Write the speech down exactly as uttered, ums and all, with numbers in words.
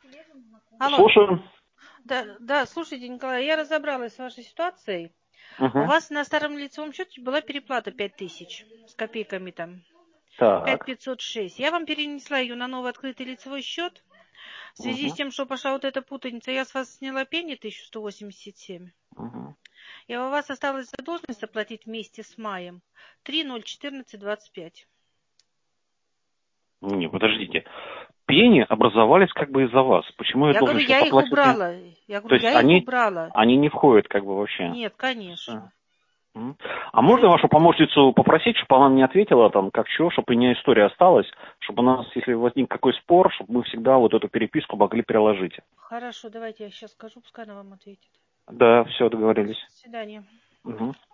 Алло. Слушаю. Да, да, слушайте, Николай, я разобралась с вашей ситуацией. Угу. У вас на старом лицевом счете была переплата пять тысяч с копейками там. пять Так. пятьсот шесть. Я вам перенесла ее на новый открытый лицевой счет. В связи с Угу. тем, что пошла вот эта путаница, я с вас сняла пени тысячу сто восемьдесят семь. Угу. И у вас осталась задолженность оплатить вместе с маем три ноль четырнадцать двадцать пять. Не, подождите. Пени образовались как бы из-за вас. Почему я Я должен говорю, сейчас я их оплатить? убрала. Я То говорю, есть я их они, убрала. они не входят как бы вообще? Нет, конечно. М. А Я можно их... вашу помощницу попросить, чтобы она мне ответила, там, как чего, чтобы у нее история осталась, чтобы у нас, если возник какой спор, чтобы мы всегда вот эту переписку могли приложить. Хорошо, давайте я сейчас скажу, пускай она вам ответит. Да, все, договорились. До свидания. Угу.